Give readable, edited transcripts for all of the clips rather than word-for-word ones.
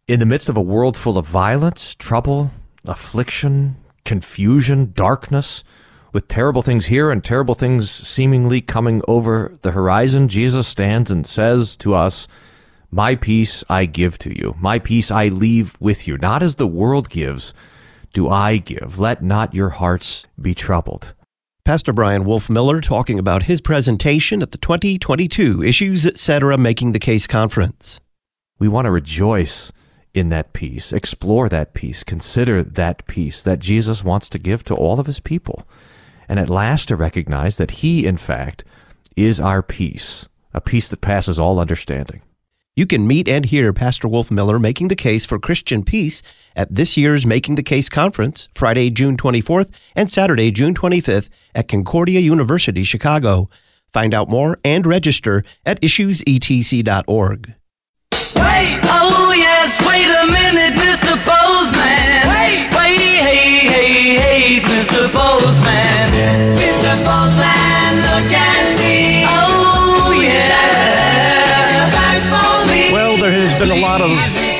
In the midst of a world full of violence, trouble, affliction, confusion, darkness, with terrible things here and terrible things seemingly coming over the horizon, Jesus stands and says to us, "My peace I give to you. My peace I leave with you. Not as the world gives, do I give. Let not your hearts be troubled." Pastor Brian Wolfmueller talking about his presentation at the 2022 Issues Etc. Making the Case Conference. We want to rejoice in that peace, explore that peace, consider that peace that Jesus wants to give to all of his people, and at last to recognize that he, in fact, is our peace, a peace that passes all understanding. You can meet and hear Pastor Wolfmueller making the case for Christian peace at this year's Making the Case Conference, Friday, June 24th and Saturday, June 25th at Concordia University, Chicago. Find out more and register at issuesetc.org. Wait, oh yes, wait a minute, Mr. Postman. Wait, hey, Mr. Postman. Mr. Postman, look and see. Oh yeah, back for me. Well, there has been a lot of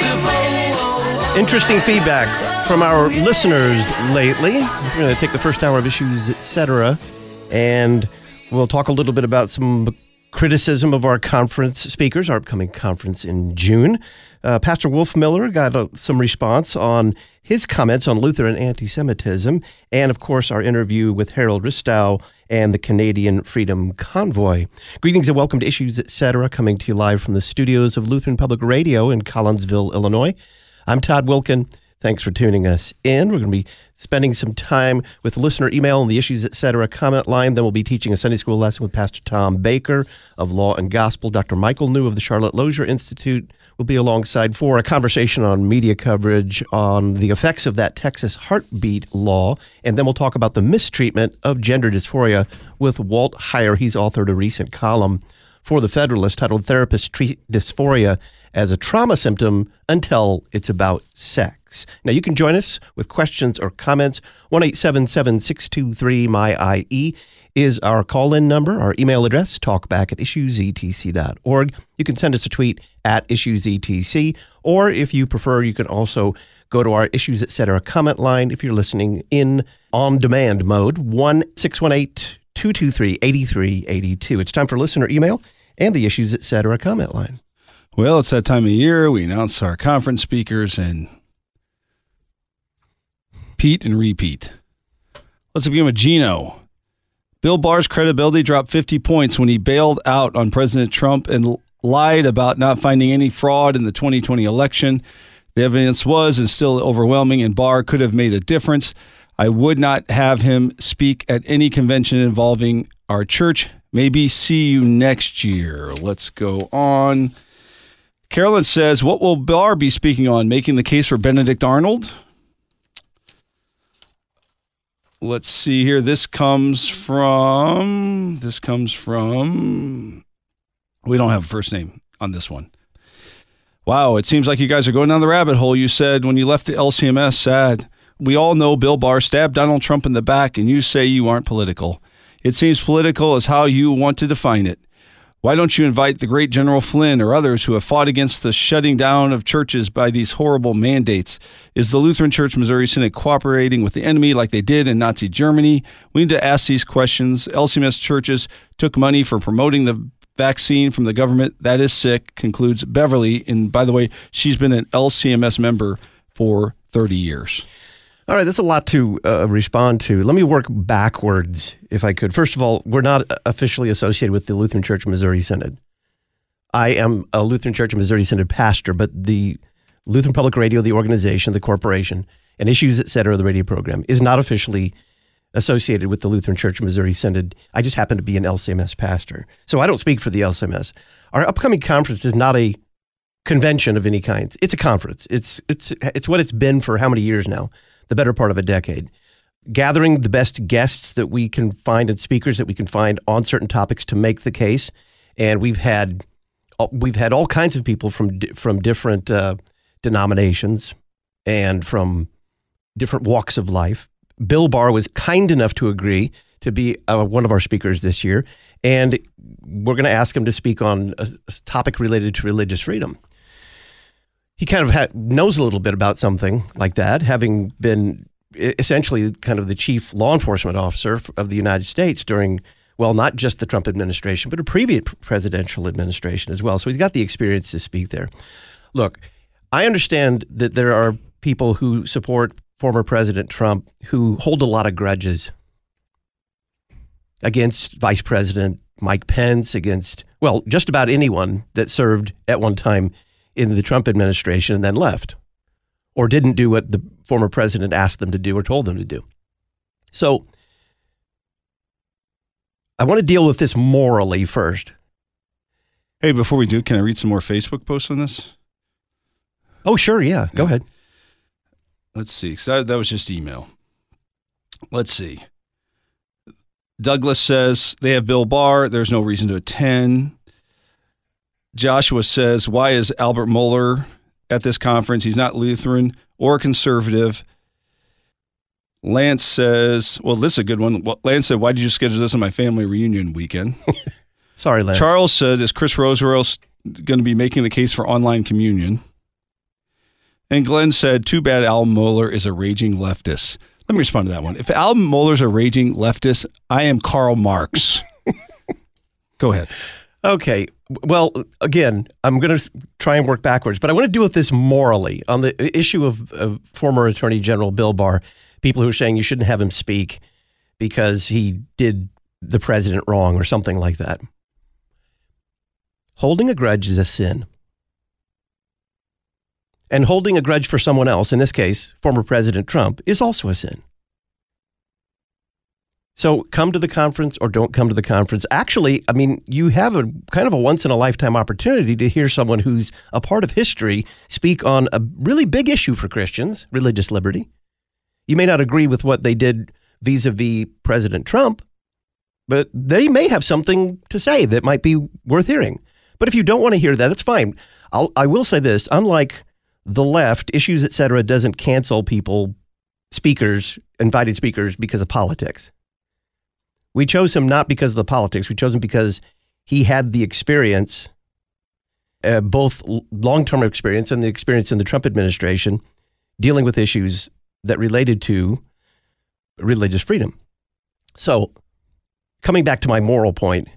interesting feedback from our listeners lately. We're going to take the first hour of Issues Etc. and we'll talk a little bit about some criticism of our conference speakers, our upcoming conference in June. Pastor Wolfmueller got some response on his comments on Lutheran anti-Semitism, and of course our interview with Harold Ristow and the Canadian Freedom Convoy. Greetings and welcome to Issues Etc., coming to you live from the studios of Lutheran Public Radio in Collinsville, Illinois. I'm Todd Wilkin. Thanks for tuning us in. We're going to be spending some time with listener email and the Issues Etc. comment line. Then we'll be teaching a Sunday school lesson with Pastor Tom Baker of Law and Gospel. Dr. Michael New of the Charlotte Lozier Institute will be alongside for a conversation on media coverage on the effects of that Texas heartbeat law. And then we'll talk about the mistreatment of gender dysphoria with Walt Heyer. He's authored a recent column for The Federalist titled "Therapists Treat Dysphoria as a Trauma Symptom Until It's About Sex." Now, you can join us with questions or comments. 1-877-623-MY-IE is our call-in number. Our email address, talkback@issuesetc.org. You can send us a tweet at issuesetc, or if you prefer, you can also go to our Issues Etc. comment line if you're listening in on-demand mode, 1-618-223-8382. It's time for listener email and the Issues Etc. comment line. Well, it's that time of year. We announce our conference speakers and Pete and repeat. Let's begin with Gino. Bill Barr's credibility dropped 50 points when he bailed out on President Trump and lied about not finding any fraud in the 2020 election. The evidence was and still overwhelming, and Barr could have made a difference. I would not have him speak at any convention involving our church. Maybe see you next year. Let's go on. Carolyn says, what will Barr be speaking on? Making the case for Benedict Arnold? Let's see here. This comes from, we don't have a first name on this one. Wow, it seems like you guys are going down the rabbit hole. You said when you left the LCMS, sad. We all know Bill Barr stabbed Donald Trump in the back, and you say you aren't political. It seems political is how you want to define it. Why don't you invite the great General Flynn or others who have fought against the shutting down of churches by these horrible mandates? Is the Lutheran Church Missouri Synod cooperating with the enemy like they did in Nazi Germany? We need to ask these questions. LCMS churches took money for promoting the vaccine from the government. That is sick, concludes Beverly. And by the way, she's been an LCMS member for 30 years. All right, that's a lot to respond to. Let me work backwards, if I could. First of all, we're not officially associated with the Lutheran Church Missouri Synod. I am a Lutheran Church Missouri Synod pastor, but the Lutheran Public Radio, the organization, the corporation, and Issues Etc., the radio program, is not officially associated with the Lutheran Church Missouri Synod. I just happen to be an LCMS pastor. So I don't speak for the LCMS. Our upcoming conference is not a convention of any kind. It's a conference. It's what it's been for how many years now? The better part of a decade, gathering the best guests that we can find and speakers that we can find on certain topics to make the case. And we've had all kinds of people from different denominations and from different walks of life. Bill Barr was kind enough to agree to be one of our speakers this year, and we're going to ask him to speak on a topic related to religious freedom. he kind of knows a little bit about something like that, having been essentially kind of the chief law enforcement officer of the United States during, well, not just the Trump administration, but a previous presidential administration as well. So he's got the experience to speak there. Look, I understand that there are people who support former President Trump who hold a lot of grudges against Vice President Mike Pence, against, well, just about anyone that served at one time in the Trump administration and then left or didn't do what the former president asked them to do or told them to do. So I want to deal with this morally first. Hey, before we do, can I read some more Facebook posts on this? Oh, sure. Yeah. Go ahead. Let's see. So that was just email. Let's see. Douglas says they have Bill Barr. There's no reason to attend. Joshua says, why is Albert Mohler at this conference? He's not Lutheran or conservative. Lance says, well, this is a good one. Lance said, why did you schedule this on my family reunion weekend? Sorry, Lance. Charles said, is Chris Roosevelt going to be making the case for online communion? And Glenn said, too bad Albert Mohler is a raging leftist. Let me respond to that one. If Albert Mohler's a raging leftist, I am Karl Marx. Go ahead. Okay. Well, again, I'm going to try and work backwards, but I want to deal with this morally on the issue of former Attorney General Bill Barr. People who are saying you shouldn't have him speak because he did the president wrong or something like that. Holding a grudge is a sin. And holding a grudge for someone else, in this case, former President Trump, is also a sin. So come to the conference or don't come to the conference. Actually, I mean, you have a kind of a once-in-a-lifetime opportunity to hear someone who's a part of history speak on a really big issue for Christians, religious liberty. You may not agree with what they did vis-a-vis President Trump, but they may have something to say that might be worth hearing. But if you don't want to hear that, that's fine. I will say this, unlike the left, Issues Etc. doesn't cancel people, speakers, invited speakers, because of politics. We chose him not because of the politics. We chose him because he had the experience, both long-term experience and the experience in the Trump administration, dealing with issues that related to religious freedom. So, coming back to my moral point,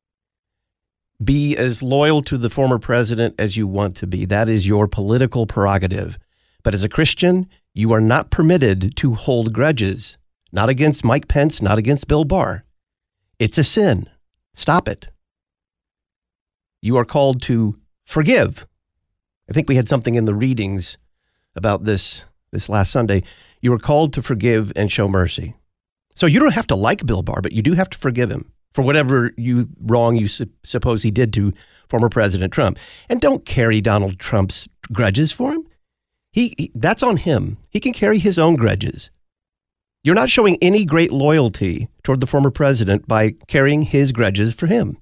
be as loyal to the former president as you want to be. That is your political prerogative. But as a Christian, you are not permitted to hold grudges. Not against Mike Pence, not against Bill Barr. It's a sin. Stop it. You are called to forgive. I think we had something in the readings about this last Sunday. You are called to forgive and show mercy. So you don't have to like Bill Barr, but you do have to forgive him for whatever wrong you suppose he did to former President Trump. And don't carry Donald Trump's grudges for him. That's on him. He can carry his own grudges. You're not showing any great loyalty toward the former president by carrying his grudges for him.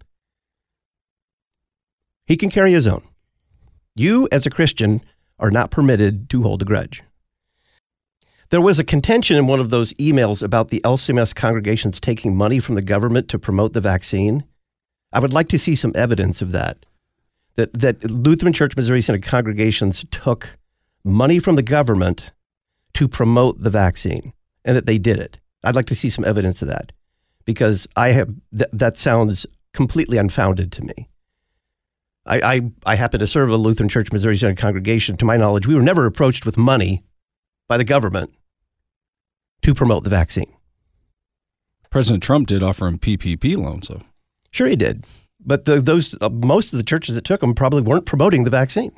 He can carry his own. You, as a Christian, are not permitted to hold a grudge. There was a contention in one of those emails about the LCMS congregations taking money from the government to promote the vaccine. I would like to see some evidence of that. That Lutheran Church Missouri Synod congregations took money from the government to promote the vaccine, and that they did it. I'd like to see some evidence of that, because that sounds completely unfounded to me. I happen to serve a Lutheran Church Missouri Synod congregation. To my knowledge, we were never approached with money by the government to promote the vaccine. President Trump did offer him PPP loans, though. Sure he did. But most of the churches that took them probably weren't promoting the vaccine.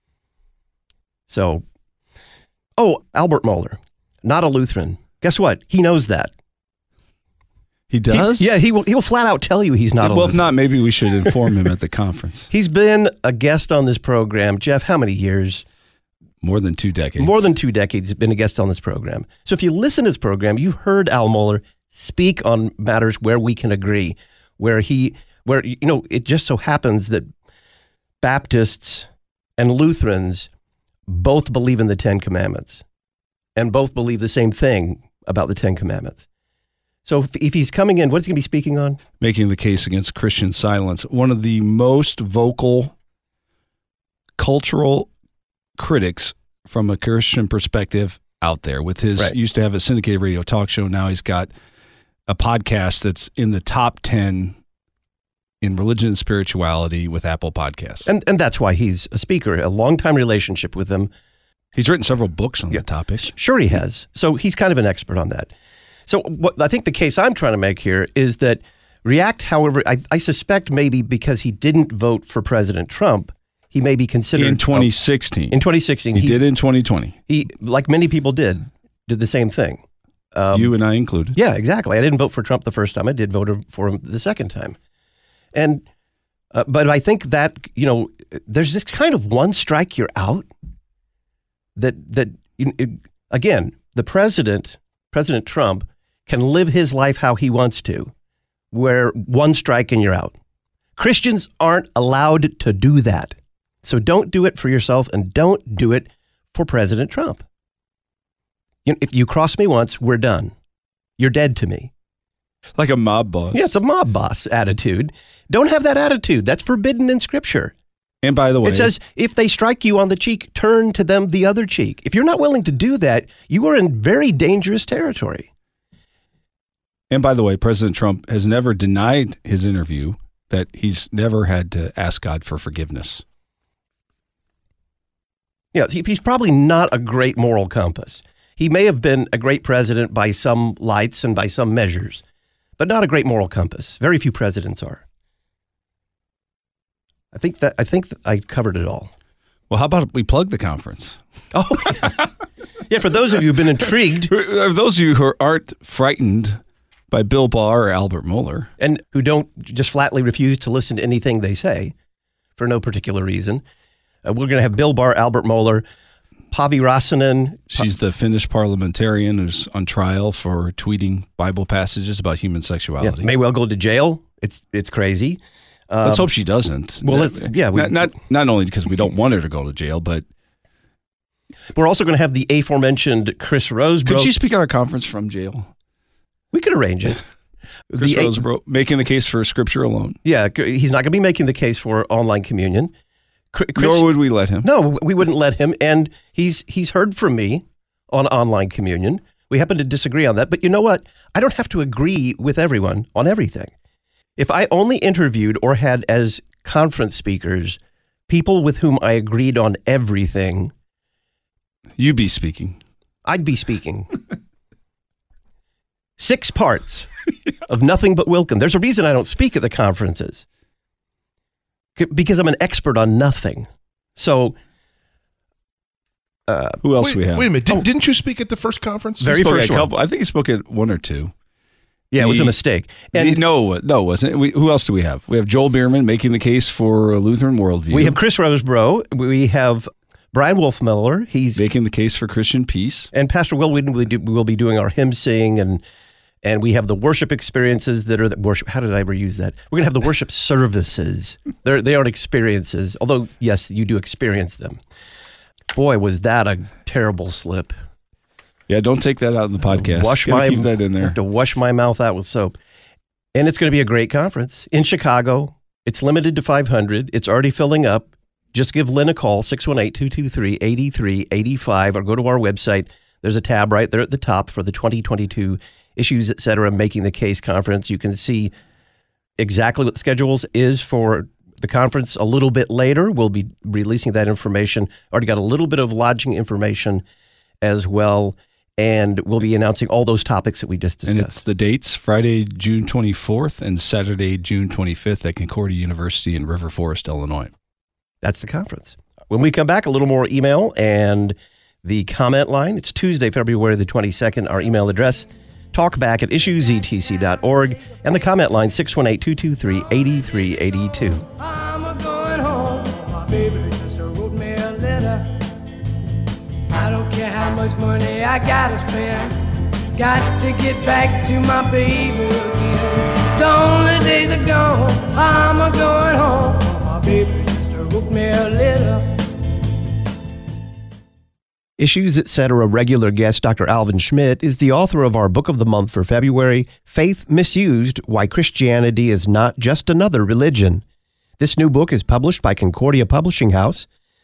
So, Albert Mohler, not a Lutheran. Guess what? He knows that. He does? He will flat out tell you he's not a Lutheran. Well, if not, maybe we should inform him at the conference. He's been a guest on this program. Jeff, how many years? More than 2 decades. More than 2 decades, been a guest on this program. So if you listen to this program, you've heard Al Mohler speak on matters where we can agree, where it just so happens that Baptists and Lutherans both believe in the Ten Commandments and both believe the same thing about the Ten Commandments. So if he's coming in, what's he going to be speaking on? Making the case against Christian silence. One of the most vocal cultural critics from a Christian perspective out there. With his used to have a syndicated radio talk show. Now he's got a podcast that's in the top 10 in religion and spirituality with Apple Podcasts. And that's why he's a speaker, a long-time relationship with him. He's written several books on the topic. Sure he has. So he's kind of an expert on that. So what I think the case I'm trying to make here is that React, however, I suspect maybe because he didn't vote for President Trump, he may be considered... In 2016. In 2016. He did in 2020. He, like many people did the same thing. You and I included. Yeah, exactly. I didn't vote for Trump the first time. I did vote for him the second time. And but I think that, there's this kind of one strike you're out that again, the President Trump can live his life how he wants to, where one strike and you're out. Christians aren't allowed to do that. So don't do it for yourself and don't do it for President Trump. If you cross me once, we're done. You're dead to me. Like a mob boss. Yeah, it's a mob boss attitude. Don't have that attitude. That's forbidden in Scripture. And by the way, it says, if they strike you on the cheek, turn to them the other cheek. If you're not willing to do that, you are in very dangerous territory. And by the way, President Trump has never denied his interview that he's never had to ask God for forgiveness. Yeah, he's probably not a great moral compass. He may have been a great president by some lights and by some measures, but not a great moral compass. Very few presidents are. I think that I covered it all. Well, how about we plug the conference? Oh, yeah. For those of you who've been intrigued, for those of you who aren't frightened by Bill Barr or Albert Mohler, and who don't just flatly refuse to listen to anything they say for no particular reason, we're going to have Bill Barr, Albert Mohler, Pavi Rasanen. She's the Finnish parliamentarian who's on trial for tweeting Bible passages about human sexuality. Yeah, may well go to jail. It's crazy. Let's hope she doesn't. Well, not only because we don't want her to go to jail, but we're also going to have the aforementioned Chris Rosebrough. Could she speak at our conference from jail? We could arrange it. Chris Rosebrough making the case for Scripture alone. Yeah, he's not going to be making the case for online communion. Nor would we let him. No, we wouldn't let him. And he's heard from me on online communion. We happen to disagree on that. But you know what? I don't have to agree with everyone on everything. If I only interviewed or had as conference speakers people with whom I agreed on everything, you'd be speaking. I'd be speaking. 6 parts of nothing but Wilkin. There's a reason I don't speak at the conferences. Because I'm an expert on nothing. So, who else we have? Wait a minute. Didn't you speak at the first conference? Very first one. I think he spoke at 1 or 2. Yeah, it was a mistake. And no, it wasn't. Who else do we have? We have Joel Bierman making the case for a Lutheran worldview. We have Chris Rosebrough. We have Brian Wolfmiller. He's making the case for Christian peace. And Pastor Will Whedon will be doing our hymn sing, and we have the worship experiences that are the worship. How did I ever use that? We're going to have the worship services. They aren't experiences, although, yes, you do experience them. Boy, was that a terrible slip. Yeah, don't take that out in the podcast. Keep that in there. I have to wash my mouth out with soap. And it's going to be a great conference in Chicago. It's limited to 500. It's already filling up. Just give Lynn a call, 618-223-8385, or go to our website. There's a tab right there at the top for the 2022 Issues, Etc. Making the Case Conference. You can see exactly what the schedule is for the conference a little bit later. We'll be releasing that information. Already got a little bit of lodging information as well. And we'll be announcing all those topics that we just discussed. And it's the dates, Friday, June 24th and Saturday, June 25th at Concordia University in River Forest, Illinois. That's the conference. When we come back, a little more email and the comment line. It's Tuesday, February the 22nd. Our email address, talkback@issuesetc.org. And the comment line, 618-223-8382. I'm going home. My baby just wrote me a letter. I don't care how much money I gotta spend. Got to get back to my baby again. The only days are gone. I'm going home. My baby just wrote me a letter. Issues, Etc. regular guest Dr. Alvin Schmidt is the author of our book of the month for February, Faith Misused: Why Christianity is Not Just Another Religion. This new book is published by Concordia Publishing House.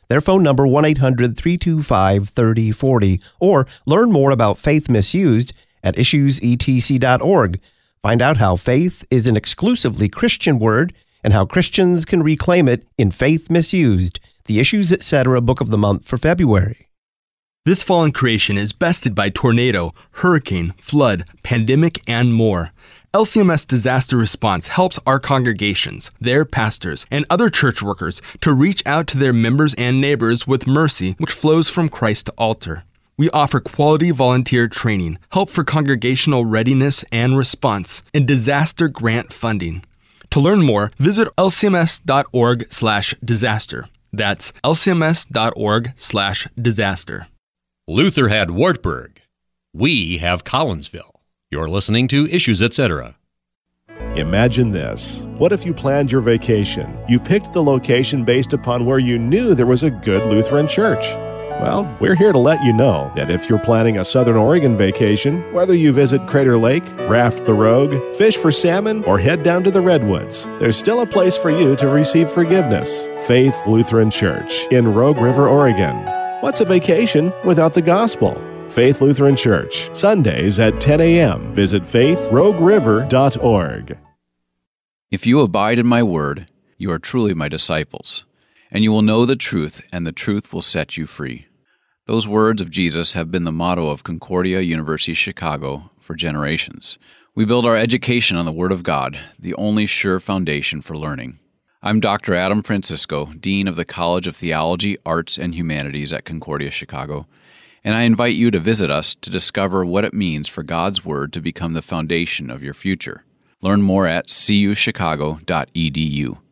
Their phone number, 1-800-325-3040, or learn more about faith misused at issuesetc.org. Find out how faith is an exclusively Christian word and how Christians can reclaim it in Faith Misused, the Issues Etc. Book of the Month for February. This fallen creation is bested by tornado, hurricane, flood, pandemic, and more. LCMS Disaster Response helps our congregations, their pastors, and other church workers to reach out to their members and neighbors with mercy which flows from Christ to altar. We offer quality volunteer training, help for congregational readiness and response, and disaster grant funding. To learn more, visit lcms.org/disaster. That's lcms.org/disaster. Luther had Wartburg. We have Collinsville. You're listening to Issues Etc. Imagine this. What if you planned your vacation? You picked the location based upon where you knew there was a good Lutheran church. Well, we're here to let you know that if you're planning a Southern Oregon vacation, whether you visit Crater Lake, raft the Rogue, fish for salmon, or head down to the Redwoods, there's still a place for you to receive forgiveness. Faith Lutheran Church in Rogue River, Oregon. What's a vacation without the gospel? Faith Lutheran Church, Sundays at 10 a.m. Visit faithrogueriver.org. If you abide in my word, you are truly my disciples, and you will know the truth, and the truth will set you free. Those words of Jesus have been the motto of Concordia University Chicago for generations. We build our education on the Word of God, the only sure foundation for learning. I'm Dr. Adam Francisco, Dean of the College of Theology, Arts, and Humanities at Concordia Chicago, and I invite you to visit us to discover what it means for God's Word to become the foundation of your future. Learn more at cuchicago.edu.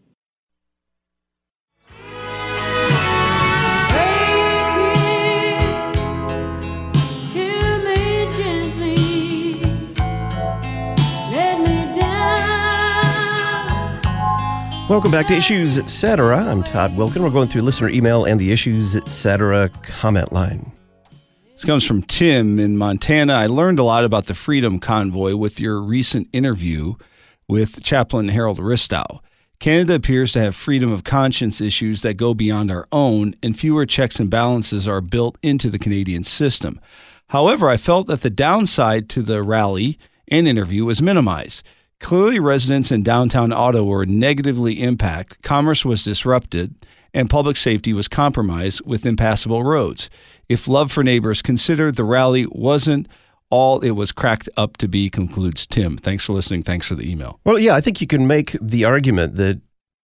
Welcome back to Issues Etc. I'm Todd Wilkin. We're going through listener email and the Issues Etc. comment line. This comes from Tim in Montana. I learned a lot about the Freedom Convoy with your recent interview with Chaplain Harold Ristow. Canada appears to have freedom of conscience issues that go beyond our own, and fewer checks and balances are built into the Canadian system. However, I felt that the downside to the rally and interview was minimized. Clearly, residents in downtown Ottawa were negatively impacted, commerce was disrupted, and public safety was compromised with impassable roads. If love for neighbors considered, the rally wasn't all it was cracked up to be, concludes Tim. Thanks for listening. Thanks for the email. Well, yeah, I think you can make the argument that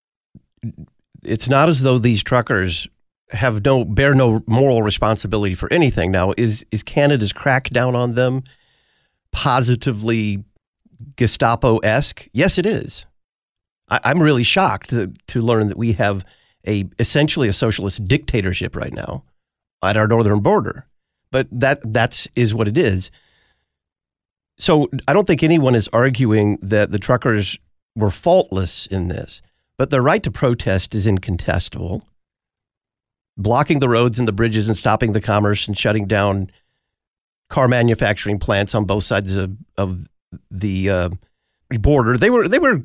it's not as though these truckers bear no moral responsibility for anything. Now, is Canada's crackdown on them positively Gestapo-esque? Yes, it is. I'm really shocked to learn that we have essentially a socialist dictatorship right now at our northern border. But that is what it is. So I don't think anyone is arguing that the truckers were faultless in this, but their right to protest is incontestable. Blocking the roads and the bridges and stopping the commerce and shutting down car manufacturing plants on both sides of the border, they were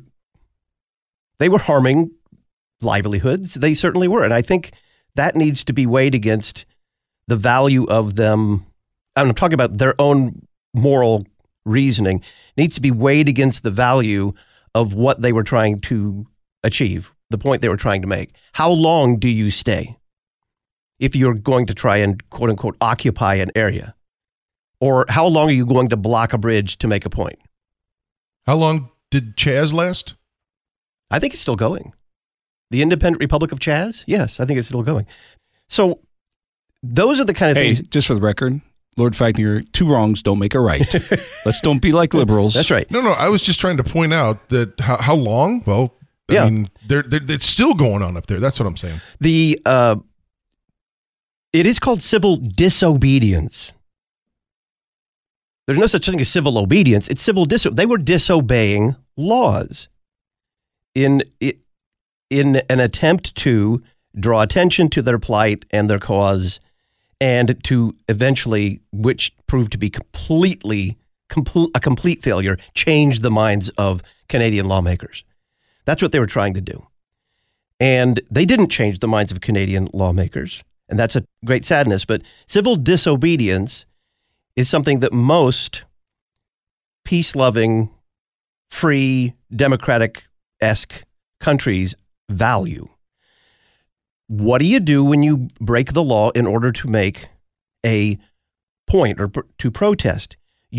harming livelihoods. They certainly were, and I think that needs to be weighed against the value of them. I'm talking about their own moral reasoning. Needs to be weighed against the value of what they were trying to achieve, the point they were trying to make. How long do you stay if you're going to try and quote unquote occupy an area? Or how long are you going to block a bridge to make a point? How long did Chaz last? I think it's still going. The Independent Republic of Chaz? Yes, I think it's still going. So those are the kind of things. Just for the record, Lord Fagner, two wrongs don't make a right. Let's don't be like liberals. That's right. No, I was just trying to point out that how long? Well, I mean, it's still going on up there. That's what I'm saying. It is called civil disobedience. There's no such thing as civil obedience. It's civil They were disobeying laws in an attempt to draw attention to their plight and their cause, and to eventually, which proved to be a complete failure, change the minds of Canadian lawmakers. That's what they were trying to do. And they didn't change the minds of Canadian lawmakers. And that's a great sadness. But civil disobedience is something that most peace-loving, free, democratic-esque countries value. What do you do when you break the law in order to make a point or to protest?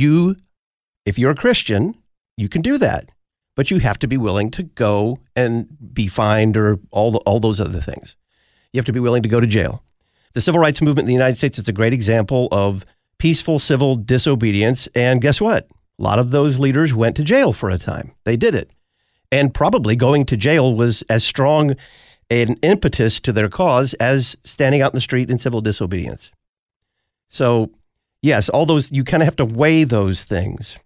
If you're a Christian, you can do that, but you have to be willing to go and be fined or all those other things. You have to be willing to go to jail. The civil rights movement in the United States is a great example of peaceful civil disobedience, and guess what? A lot of those leaders went to jail for a time. They did it. And probably going to jail was as strong an impetus to their cause as standing out in the street in civil disobedience. So, yes, all those, you kind of have to weigh those things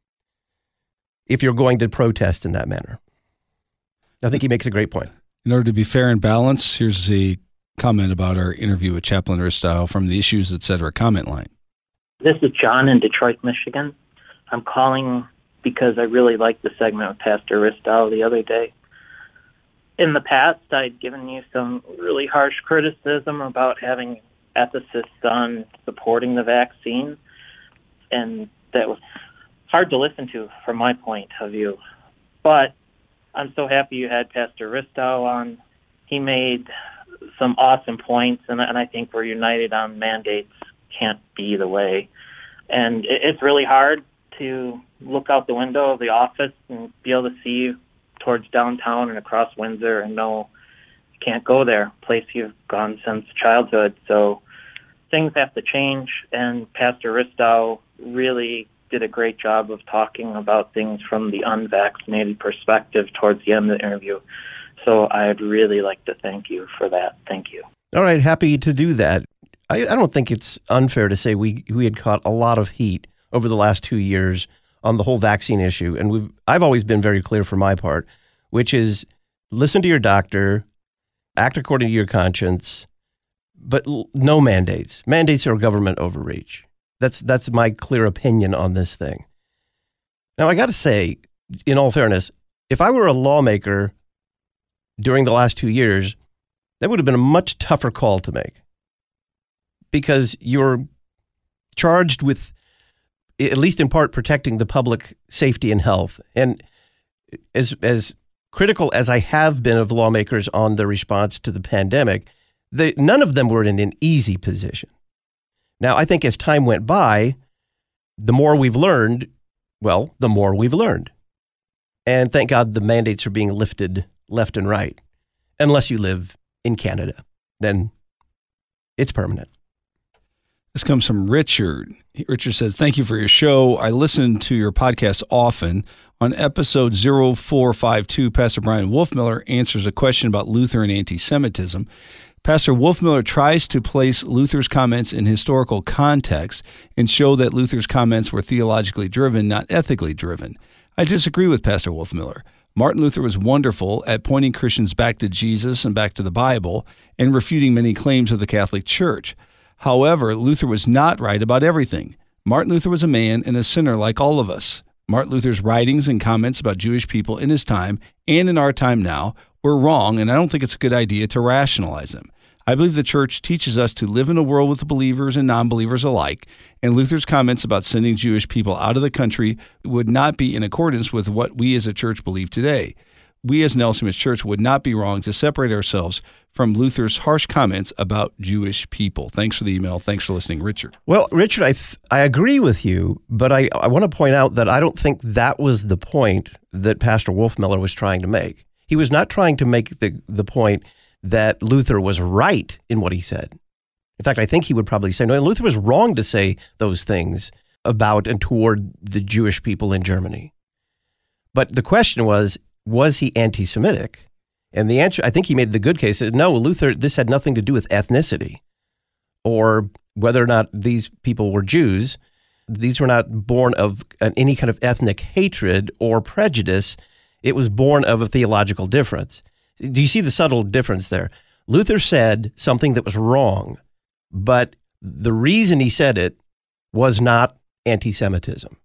if you're going to protest in that manner. I think he makes a great point. In order to be fair and balanced, here's a comment about our interview with Chaplain Ristow from the Issues Etc. comment line. This is John in Detroit, Michigan. I'm calling because I really liked the segment with Pastor Ristow the other day. In the past, I'd given you some really harsh criticism about having ethicists on supporting the vaccine, and that was hard to listen to from my point of view. But I'm so happy you had Pastor Ristow on. He made some awesome points, and I think we're united on mandates can't be the way. And it's really hard to look out the window of the office and be able to see towards downtown and across Windsor and know you can't go there, a place you've gone since childhood. So things have to change, and Pastor Ristow really did a great job of talking about things from the unvaccinated perspective towards the end of the interview. So I'd really like to thank you for that. Thank you. All right, happy to do that. I don't think it's unfair to say we had caught a lot of heat over the last 2 years on the whole vaccine issue. And I've always been very clear for my part, which is listen to your doctor, act according to your conscience, but no mandates. Mandates are government overreach. That's my clear opinion on this thing. Now, I got to say, in all fairness, if I were a lawmaker during the last 2 years, that would have been a much tougher call to make, because you're charged with, at least in part, protecting the public safety and health. And as critical as I have been of lawmakers on the response to the pandemic, none of them were in an easy position. Now, I think as time went by, the more we've learned, the more we've learned. And thank God the mandates are being lifted left and right. Unless you live in Canada, then it's permanent. This comes from Richard. Richard says, thank you for your show. I listen to your podcast often. On episode 0452, Pastor Brian Wolfmiller answers a question about Luther and anti-Semitism. Pastor Wolfmiller tries to place Luther's comments in historical context and show that Luther's comments were theologically driven, not ethically driven. I disagree with Pastor Wolfmiller. Martin Luther was wonderful at pointing Christians back to Jesus and back to the Bible and refuting many claims of the Catholic Church. However, Luther was not right about everything. Martin Luther was a man and a sinner like all of us. Martin Luther's writings and comments about Jewish people in his time and in our time now were wrong, and I don't think it's a good idea to rationalize them. I believe the church teaches us to live in a world with believers and non-believers alike, and Luther's comments about sending Jewish people out of the country would not be in accordance with what we as a church believe today. We as an LCMS Church would not be wrong to separate ourselves from Luther's harsh comments about Jewish people. Thanks for the email. Thanks for listening, Richard. Well, Richard, I agree with you, but I want to point out that I don't think that was the point that Pastor Wolfmiller was trying to make. He was not trying to make the point that Luther was right in what he said. In fact, I think he would probably say, no, Luther was wrong to say those things about and toward the Jewish people in Germany. But the question was he anti-Semitic? And the answer, I think he made the good case, no, Luther, this had nothing to do with ethnicity or whether or not these people were Jews. These were not born of any kind of ethnic hatred or prejudice. It was born of a theological difference. Do you see the subtle difference there? Luther said something that was wrong, but the reason he said it was not anti-Semitism.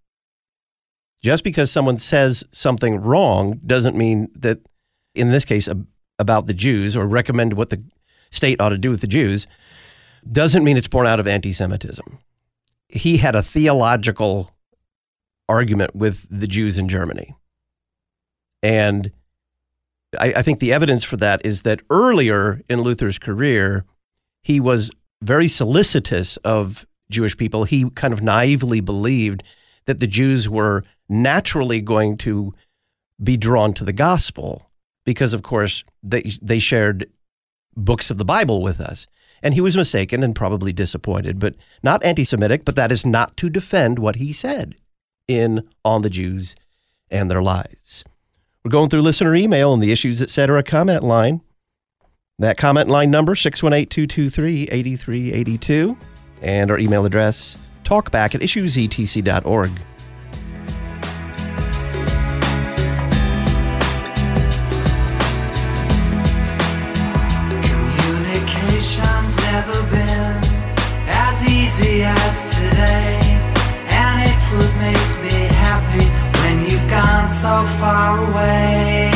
Just because someone says something wrong doesn't mean that, in this case, about the Jews or recommend what the state ought to do with the Jews doesn't mean it's born out of anti-Semitism. He had a theological argument with the Jews in Germany. And I think the evidence for that is that earlier in Luther's career, he was very solicitous of Jewish people. He kind of naively believed that the Jews were naturally going to be drawn to the gospel because, of course, they shared books of the Bible with us. And he was mistaken and probably disappointed, but not anti-Semitic, but that is not to defend what he said in On the Jews and Their Lies. We're going through listener email and the Issues Etc. comment line. That comment line number, 618-223-8382. And our email address, talkback@issuesetc.org. Communication's never been as easy as today, and it would make me happy when you've gone so far away.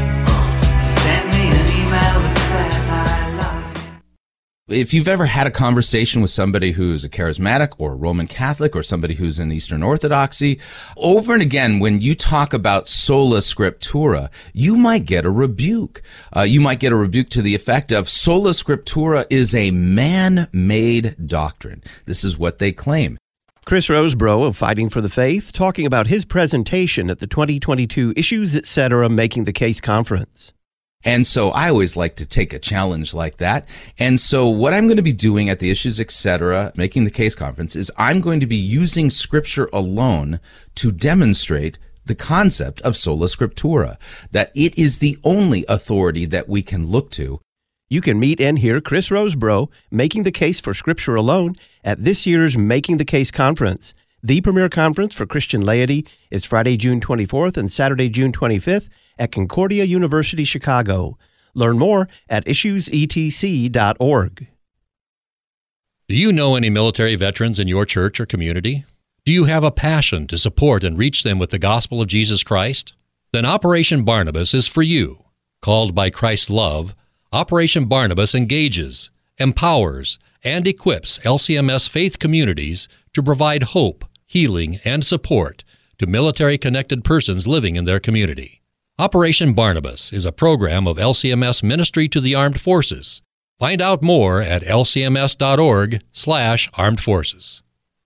Send me an email that says I love you. If you've ever had a conversation with somebody who's a charismatic or Roman Catholic or somebody who's in Eastern Orthodoxy, over and again, when you talk about sola scriptura, you might get a rebuke. You might get a rebuke to the effect of sola scriptura is a man-made doctrine. This is what they claim. Chris Rosebrough of Fighting for the Faith talking about his presentation at the 2022 Issues Etc. Making the Case Conference. And so I always like to take a challenge like that. And so what I'm going to be doing at the Issues Etc. Making the Case Conference is I'm going to be using Scripture alone to demonstrate the concept of sola scriptura, that it is the only authority that we can look to. You can meet and hear Chris Rosebrough making the case for Scripture alone at this year's Making the Case Conference. The premier conference for Christian laity is Friday, June 24th and Saturday, June 25th at Concordia University, Chicago. Learn more at issuesetc.org. Do you know any military veterans in your church or community? Do you have a passion to support and reach them with the gospel of Jesus Christ? Then Operation Barnabas is for you. Called by Christ's love, Operation Barnabas engages, empowers, and equips LCMS faith communities to provide hope, healing, and support to military-connected persons living in their community. Operation Barnabas is a program of LCMS Ministry to the Armed Forces. Find out more at lcms.org/armed forces.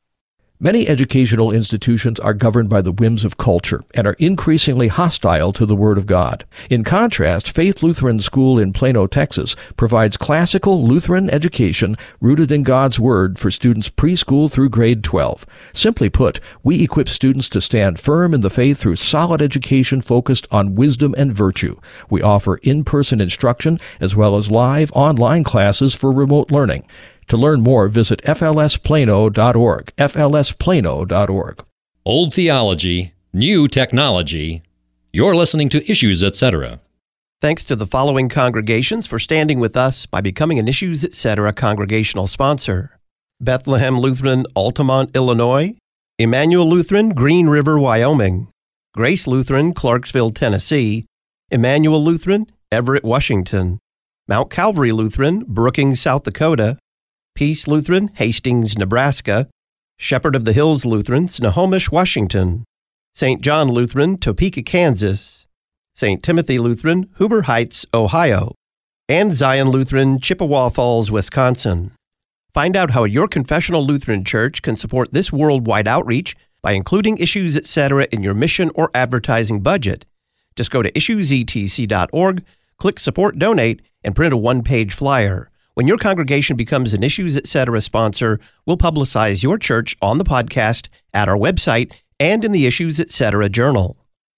Many educational institutions are governed by the whims of culture and are increasingly hostile to the Word of God. In contrast, Faith Lutheran School in Plano, Texas, provides classical Lutheran education rooted in God's Word for students preschool through grade 12. Simply put, we equip students to stand firm in the faith through solid education focused on wisdom and virtue. We offer in-person instruction as well as live online classes for remote learning. To learn more, visit flsplano.org, flsplano.org. Old theology, new technology. You're listening to Issues Etc. Thanks to the following congregations for standing with us by becoming an Issues Etc. congregational sponsor: Bethlehem Lutheran, Altamont, Illinois; Emmanuel Lutheran, Green River, Wyoming; Grace Lutheran, Clarksville, Tennessee; Emmanuel Lutheran, Everett, Washington; Mount Calvary Lutheran, Brookings, South Dakota; Peace Lutheran, Hastings, Nebraska; Shepherd of the Hills Lutheran, Snohomish, Washington; St. John Lutheran, Topeka, Kansas; St. Timothy Lutheran, Huber Heights, Ohio; and Zion Lutheran, Chippewa Falls, Wisconsin. Find out how your confessional Lutheran church can support this worldwide outreach by including Issues Etc. in your mission or advertising budget. Just go to issuesetc.org, click Support Donate, and print a one-page flyer. When your congregation becomes an Issues Etc. sponsor, we'll publicize your church on the podcast, at our website, and in the Issues Etc. journal.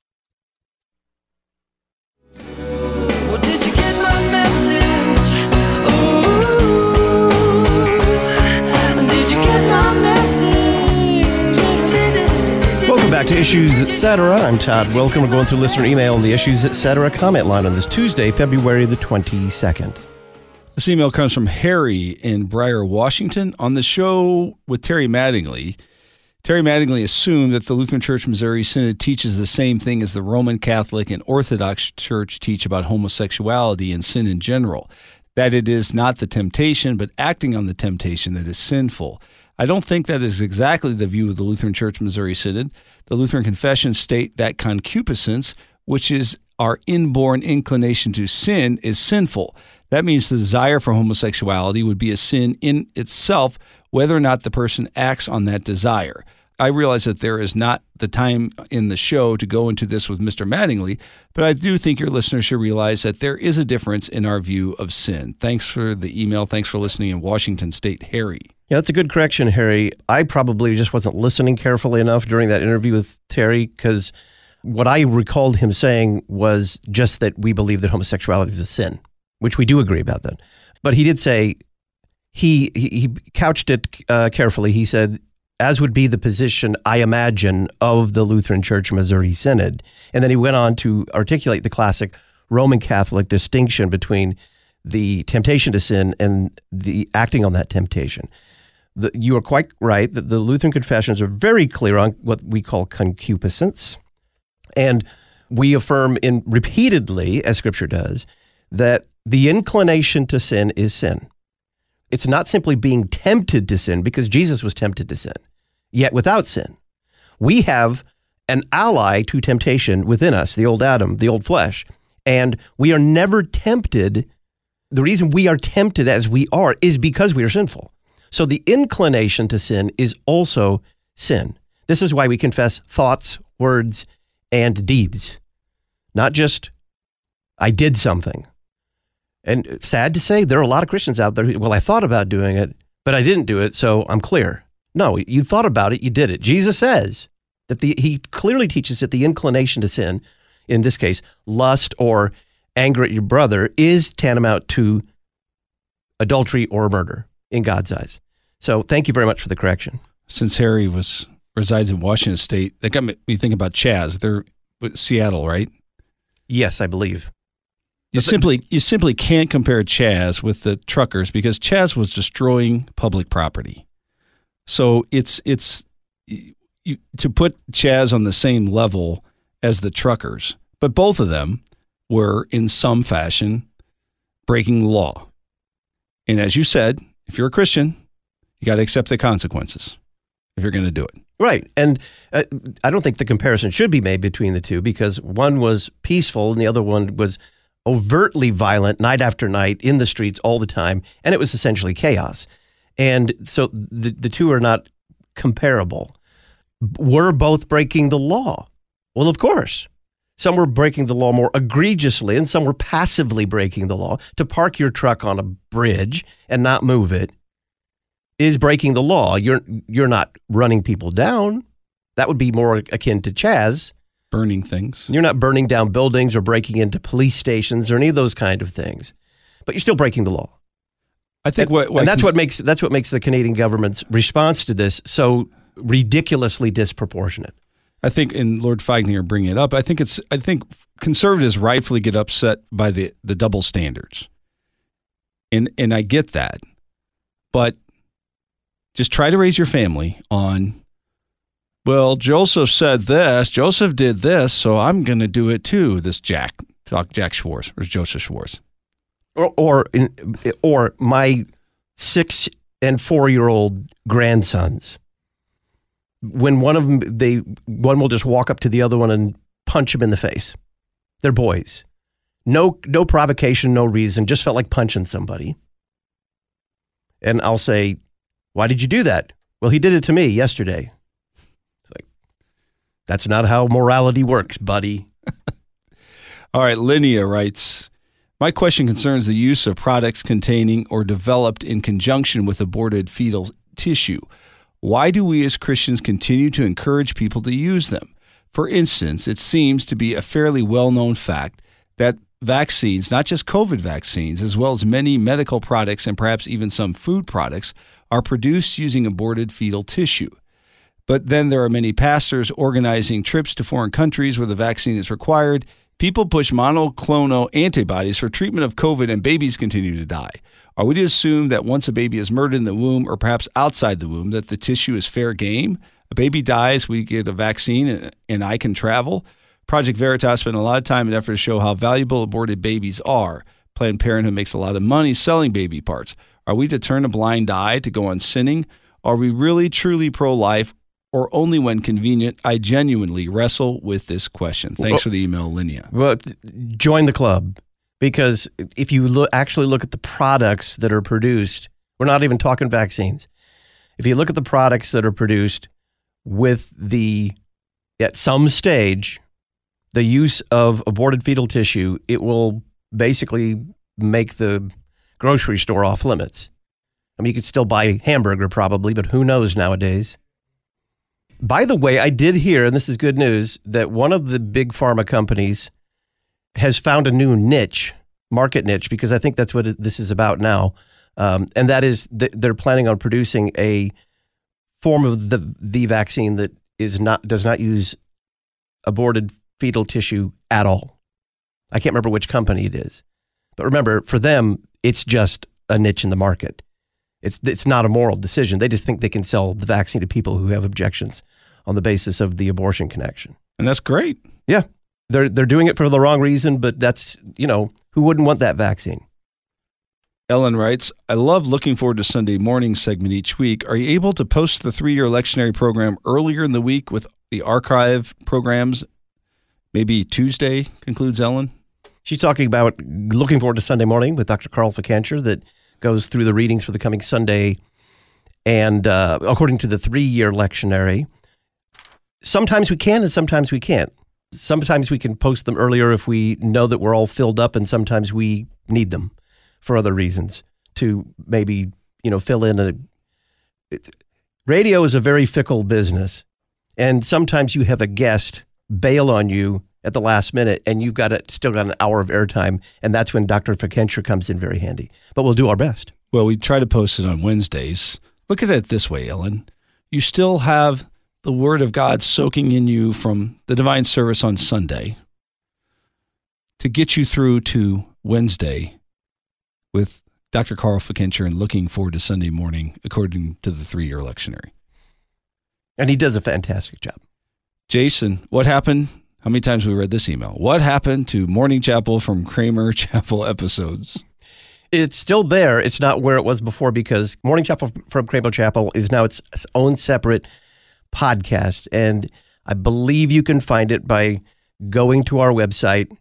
Well, did you get my message? Ooh, did you get my message? Welcome back to Issues Etc. I'm Todd Wilken. We're going through listener email on the Issues Etc. comment line on this Tuesday, February the 22nd. This email comes from Harry in Briar, Washington. On the show with Terry Mattingly, Terry Mattingly assumed that the Lutheran Church Missouri Synod teaches the same thing as the Roman Catholic and Orthodox Church teach about homosexuality and sin in general, that it is not the temptation, but acting on the temptation that is sinful. I don't think that is exactly the view of the Lutheran Church Missouri Synod. The Lutheran Confessions state that concupiscence, which is our inborn inclination to sin, is sinful. That means the desire for homosexuality would be a sin in itself, whether or not the person acts on that desire. I realize that there is not the time in the show to go into this with Mr. Mattingly, but I do think your listeners should realize that there is a difference in our view of sin. Thanks for the email. Thanks for listening in Washington State, Harry. Yeah, that's a good correction, Harry. I probably just wasn't listening carefully enough during that interview with Terry, because what I recalled him saying was just that we believe that homosexuality is a sin, which we do agree about that. But he did say, he couched it carefully. He said, as would be the position, I imagine, of the Lutheran Church Missouri Synod. And then he went on to articulate the classic Roman Catholic distinction between the temptation to sin and the acting on that temptation. You are quite right that the Lutheran confessions are very clear on what we call concupiscence. And we affirm repeatedly, as Scripture does, that the inclination to sin is sin. It's not simply being tempted to sin, because Jesus was tempted to sin, yet without sin. We have an ally to temptation within us, the old Adam, the old flesh, and we are never tempted. The reason we are tempted as we are is because we are sinful. So the inclination to sin is also sin. This is why we confess thoughts, words, and deeds, not just, I did something. And it's sad to say, there are a lot of Christians out there who, well, I thought about doing it, but I didn't do it, so I'm clear. No, you thought about it, you did it. Jesus says that he clearly teaches that the inclination to sin, in this case, lust or anger at your brother, is tantamount to adultery or murder in God's eyes. So thank you very much for the correction. Since Harry resides in Washington State, that got me thinking about Chaz. They're Seattle, right? Yes, I believe. You simply can't compare Chaz with the truckers, because Chaz was destroying public property. So it's to put Chaz on the same level as the truckers, but both of them were in some fashion breaking the law. And as you said, if you're a Christian, you got to accept the consequences if you're going to do it. Right. And I don't think the comparison should be made between the two, because one was peaceful and the other one was overtly violent night after night in the streets all the time, and it was essentially chaos. And so the two are not comparable. Were both breaking the law? Well, of course. Some were breaking the law more egregiously, and some were passively breaking the law. To park your truck on a bridge and not move it is breaking the law. You're not running people down. That would be more akin to Chaz. Burning things. You're not burning down buildings or breaking into police stations or any of those kind of things, but you're still breaking the law. I think that's what makes the Canadian government's response to this so ridiculously disproportionate. I think, and Lord Fagner bringing it up, I think conservatives rightfully get upset by the double standards, and I get that, but just try to raise your family on, well, Joseph said this, Joseph did this, so I'm going to do it too. This Jack Schwartz or Joseph Schwartz, or my 6 and 4-year-old grandsons. When one will just walk up to the other one and punch him in the face. They're boys. No provocation, no reason. Just felt like punching somebody. And I'll say, why did you do that? Well, he did it to me yesterday. It's like, that's not how morality works, buddy. All right, Linnea writes, my question concerns the use of products containing or developed in conjunction with aborted fetal tissue. Why do we as Christians continue to encourage people to use them? For instance, it seems to be a fairly well-known fact that vaccines, not just COVID vaccines, as well as many medical products and perhaps even some food products, are produced using aborted fetal tissue. But then there are many pastors organizing trips to foreign countries where the vaccine is required. People push monoclonal antibodies for treatment of COVID, and babies continue to die. Are we to assume that once a baby is murdered in the womb or perhaps outside the womb, that the tissue is fair game? A baby dies, we get a vaccine, and I can travel. Project Veritas spent a lot of time and effort to show how valuable aborted babies are. Planned Parenthood makes a lot of money selling baby parts. Are we to turn a blind eye to go on sinning? Are we really truly pro-life, or only when convenient? I genuinely wrestle with this question. Thanks for the email, Linnea. Well, join the club, because if you actually look at the products that are produced, we're not even talking vaccines. If you look at the products that are produced with at some stage, the use of aborted fetal tissue, it will basically make the grocery store off limits. I mean, you could still buy hamburger probably, but who knows nowadays. By the way, I did hear, and this is good news, that one of the big pharma companies has found a new market niche, because I think that's what this is about now. And that is they're planning on producing a form of the vaccine that does not use aborted fetal tissue at all. I can't remember which company it is. But remember, for them, it's just a niche in the market. It's not a moral decision. They just think they can sell the vaccine to people who have objections on the basis of the abortion connection. And that's great. Yeah. They're doing it for the wrong reason, but that's, who wouldn't want that vaccine? Ellen writes, I love looking forward to Sunday morning segment each week. Are you able to post the 3-year lectionary program earlier in the week with the archive programs? Maybe Tuesday, concludes Ellen. She's talking about looking forward to Sunday morning with Dr. Carl Fickencher that goes through the readings for the coming Sunday. And according to the 3-year lectionary, sometimes we can and sometimes we can't. Sometimes we can post them earlier if we know that we're all filled up, and sometimes we need them for other reasons to maybe, fill in radio is a very fickle business. And sometimes you have a guest bail on you at the last minute, and you've still got an hour of airtime, and that's when Dr. Fickencher comes in very handy. But we'll do our best. Well, we try to post it on Wednesdays. Look at it this way, Ellen. You still have the Word of God soaking in you from the divine service on Sunday to get you through to Wednesday with Dr. Carl Fickencher and looking forward to Sunday morning according to the 3-year lectionary. And he does a fantastic job. Jason, what happened? How many times have we read this email? What happened to Morning Chapel from Kramer Chapel episodes? It's still there. It's not where it was before, because Morning Chapel from Kramer Chapel is now its own separate podcast. And I believe you can find it by going to our website.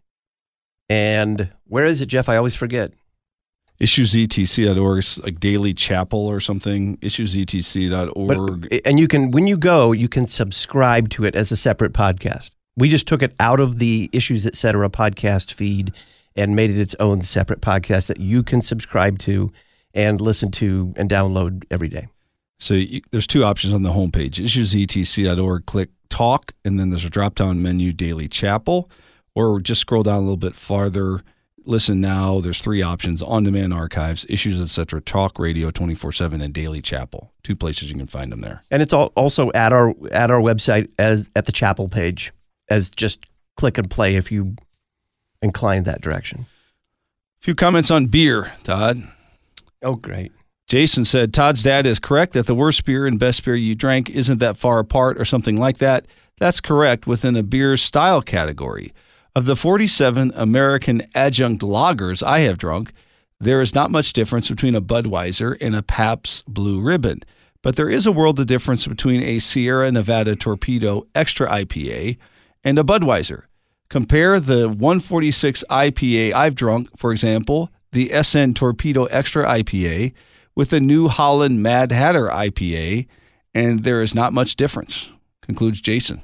And where is it, Jeff? I always forget. IssuesETC.org, it's like Daily Chapel or something, IssuesETC.org. And you can, when you go, you can subscribe to it as a separate podcast. We just took it out of the Issues Etc. podcast feed and made it its own separate podcast that you can subscribe to and listen to and download every day. So there's 2 options on the homepage, IssuesETC.org, click Talk, and then there's a drop-down menu, Daily Chapel, or just scroll down a little bit farther. Listen now. There's 3 options: on-demand archives, Issues Etc., Talk Radio 24/7, and Daily Chapel. 2 places you can find them there. And it's also at our website as at the chapel page, as just click and play if you incline that direction. A few comments on beer, Todd. Oh, great. Jason said, Todd's dad is correct that the worst beer and best beer you drank isn't that far apart or something like that. That's correct within a beer style category. Of the 47 American adjunct lagers I have drunk, there is not much difference between a Budweiser and a Pabst Blue Ribbon. But there is a world of difference between a Sierra Nevada Torpedo Extra IPA and a Budweiser. Compare the 146 IPA I've drunk, for example, the SN Torpedo Extra IPA, with the New Holland Mad Hatter IPA, and there is not much difference, concludes Jason.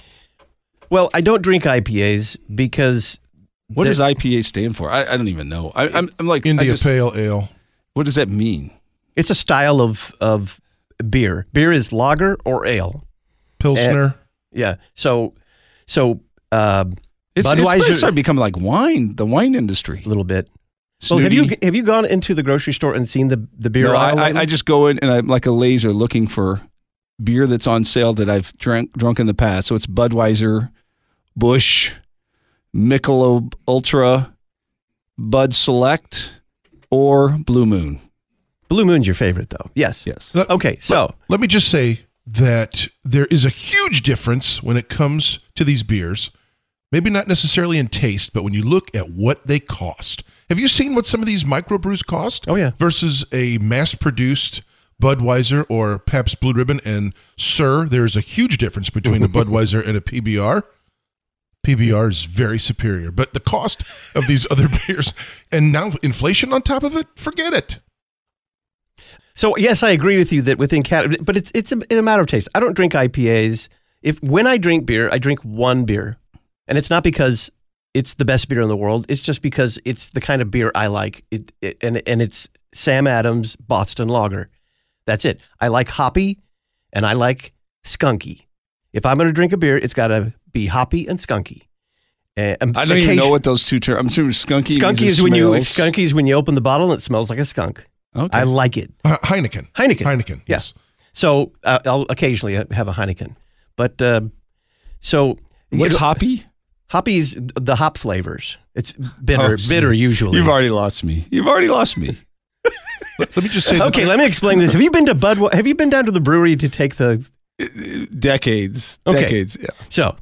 Well, I don't drink IPAs because... What does IPA stand for? I don't even know. I'm like... India Pale Ale. What does that mean? It's a style of beer. Beer is lager or ale. Pilsner. Yeah. So Budweiser... It's started becoming like wine, the wine industry. A little bit. Snooty. Well, have you gone into the grocery store and seen the beer aisle? I just go in and I'm like a laser looking for beer that's on sale that I've drunk in the past. So it's Budweiser, Busch, Michelob Ultra, Bud Select, or Blue Moon. Blue Moon's your favorite, though. Yes. Yes. Okay, so let me just say, that there is a huge difference when it comes to these beers. Maybe not necessarily in taste, but when you look at what they cost. Have you seen what some of these microbrews cost? Oh, yeah. Versus a mass-produced Budweiser or Pabst Blue Ribbon. And, sir, there's a huge difference between a Budweiser and a PBR. PBR is very superior. But the cost of these other beers, and now inflation on top of it, forget it. So, yes, I agree with you that within but it's a matter of taste. I don't drink IPAs. When I drink beer, I drink one beer. And it's not because it's the best beer in the world. It's just because it's the kind of beer I like. And it's Sam Adams Boston Lager. That's it. I like hoppy and I like skunky. If I'm going to drink a beer, it's got to be hoppy and skunky. I don't even know what those two terms. I'm assuming skunky. Skunky is when you open the bottle and it smells like a skunk. Okay. I like it. Heineken. Yes. So I'll occasionally have a Heineken, but so what's hoppy? Hoppy is the hop flavors. It's bitter usually. You've already lost me. Let me just say. Okay, let me explain this. Have you been to Have you been down to the brewery to take the decades? Okay. Decades. Yeah. So,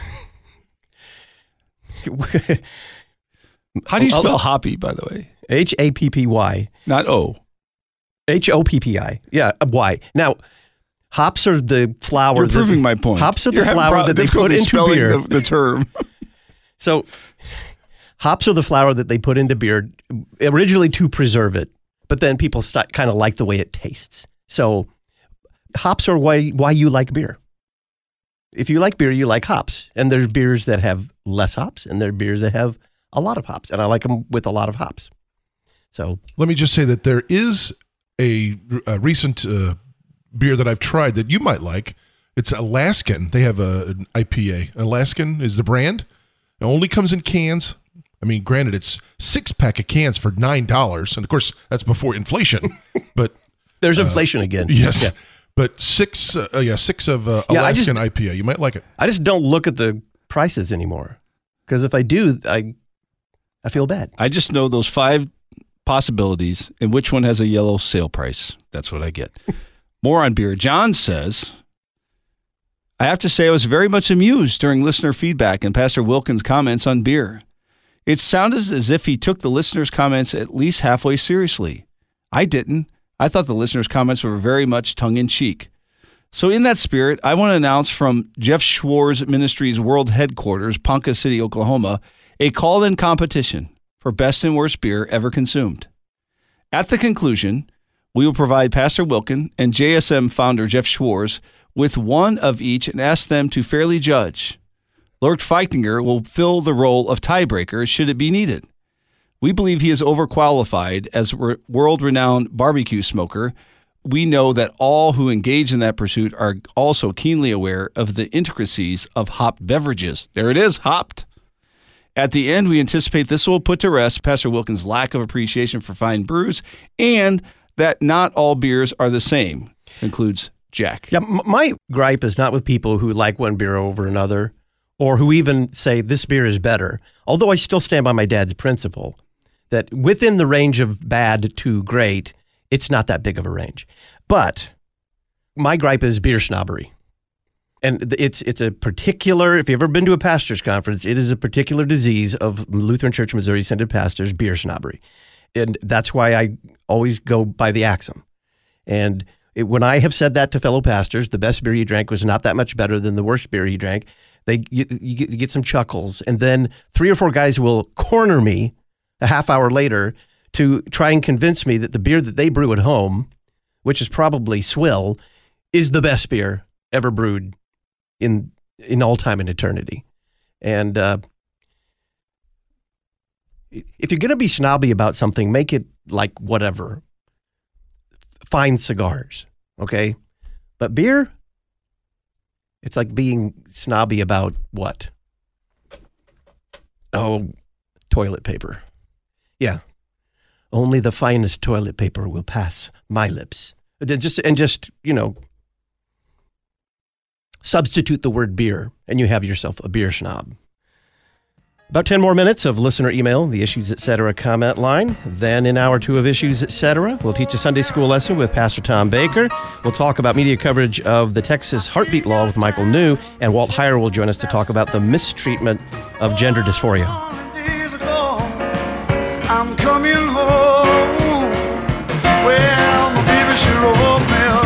how do you spell hoppy? By the way, HAPPY. Not O. HOPPI. Yeah, Y. Now, hops are the flour. You're proving my point. Hops are the flour that they put into beer. The term. So, hops are the flour that they put into beer originally to preserve it, but then people kind of like the way it tastes. So, hops are why you like beer. If you like beer, you like hops. And there's beers that have less hops, and there are beers that have a lot of hops, and I like them with a lot of hops. So, let me just say that there is a recent beer that I've tried that you might like. It's Alaskan. They have an IPA. Alaskan is the brand. It only comes in cans. I mean, granted, it's 6-pack of cans for $9, and of course, that's before inflation. But there's inflation again. Yes, yeah. But six of Alaskan IPA. You might like it. I just don't look at the prices anymore, because if I do, I feel bad. I just know those 5 possibilities and which one has a yellow sale price. That's what I get. More on beer. John says, I have to say I was very much amused during listener feedback and Pastor Wilkins' comments on beer. It sounded as if he took the listeners' comments at least halfway seriously. I didn't. I thought the listeners' comments were very much tongue-in-cheek. So in that spirit, I want to announce from Jeff Schwartz Ministries World Headquarters, Ponca City, Oklahoma, a call-in competition for best and worst beer ever consumed. At the conclusion, we will provide Pastor Wilkin and JSM founder Jeff Schwartz with one of each and ask them to fairly judge. Lord Feichtinger will fill the role of tiebreaker should it be needed. We believe he is overqualified as a world-renowned barbecue smoker. We know that all who engage in that pursuit are also keenly aware of the intricacies of hopped beverages. There it is, hopped. At the end, we anticipate this will put to rest Pastor Wilkins' lack of appreciation for fine brews and that not all beers are the same, concludes Jack. Yeah, my gripe is not with people who like one beer over another or who even say this beer is better, although I still stand by my dad's principle that within the range of bad to great, it's not that big of a range. But my gripe is beer snobbery. And it's a particular, if you've ever been to a pastor's conference, it is a particular disease of Lutheran Church Missouri Synod pastors, beer snobbery. And that's why I always go by the axiom. And when I have said that to fellow pastors, the best beer you drank was not that much better than the worst beer you drank, you get some chuckles. And then 3 or 4 guys will corner me a half hour later to try and convince me that the beer that they brew at home, which is probably swill, is the best beer ever brewed in all time and eternity. And if you're going to be snobby about something, make it like whatever. Fine cigars, okay? But beer, it's like being snobby about what? Oh, toilet paper. Yeah. Only the finest toilet paper will pass my lips. Just, substitute the word beer and you have yourself a beer snob. About 10 more minutes of listener email, the Issues Etc. comment line. Then in hour 2 of Issues Etc., we'll teach a Sunday school lesson with Pastor Tom Baker. We'll talk about media coverage of the Texas heartbeat law with Michael New, and Walt Heyer will join us to talk about the mistreatment of gender dysphoria. I'm coming home. Well, my baby, she wrote me a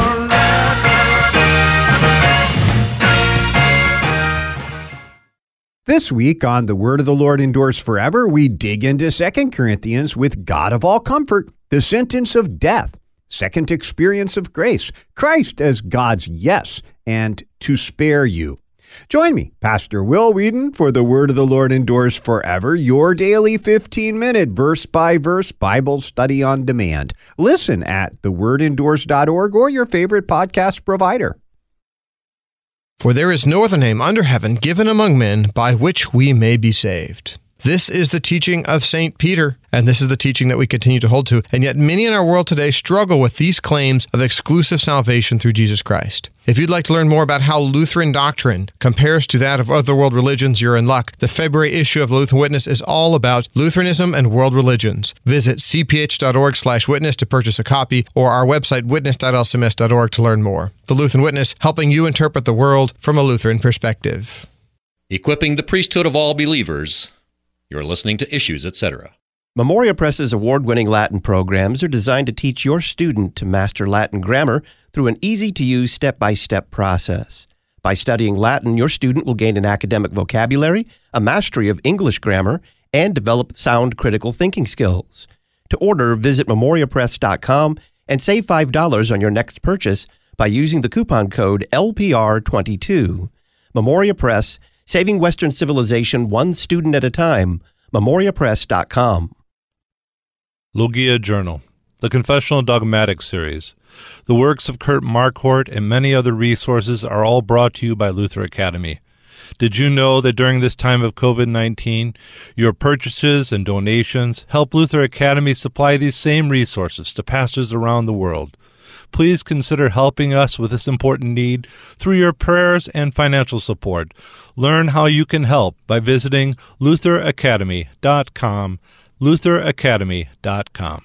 This week on The Word of the Lord Endures Forever, we dig into 2 Corinthians with God of all comfort, the sentence of death, second experience of grace, Christ as God's yes, and to spare you. Join me, Pastor Will Whedon, for The Word of the Lord Endures Forever, your daily 15-minute verse-by-verse Bible study on demand. Listen at thewordendures.org or your favorite podcast provider. For there is no other name under heaven given among men by which we may be saved. This is the teaching of St. Peter, and this is the teaching that we continue to hold to. And yet many in our world today struggle with these claims of exclusive salvation through Jesus Christ. If you'd like to learn more about how Lutheran doctrine compares to that of other world religions, you're in luck. The February issue of the Lutheran Witness is all about Lutheranism and world religions. Visit cph.org/witness to purchase a copy, or our website witness.lcms.org to learn more. The Lutheran Witness, helping you interpret the world from a Lutheran perspective. Equipping the priesthood of all believers. You're listening to Issues, Etc. Memoria Press's award-winning Latin programs are designed to teach your student to master Latin grammar through an easy-to-use step-by-step process. By studying Latin, your student will gain an academic vocabulary, a mastery of English grammar, and develop sound critical thinking skills. To order, visit memoriapress.com and save $5 on your next purchase by using the coupon code LPR22. Memoria Press, saving Western civilization one student at a time. memoriapress.com. Logia Journal, the Confessional Dogmatic Series. The works of Kurt Marquardt and many other resources are all brought to you by Luther Academy. Did you know that during this time of COVID-19, your purchases and donations help Luther Academy supply these same resources to pastors around the world? Please consider helping us with this important need through your prayers and financial support. Learn how you can help by visiting lutheracademy.com, lutheracademy.com.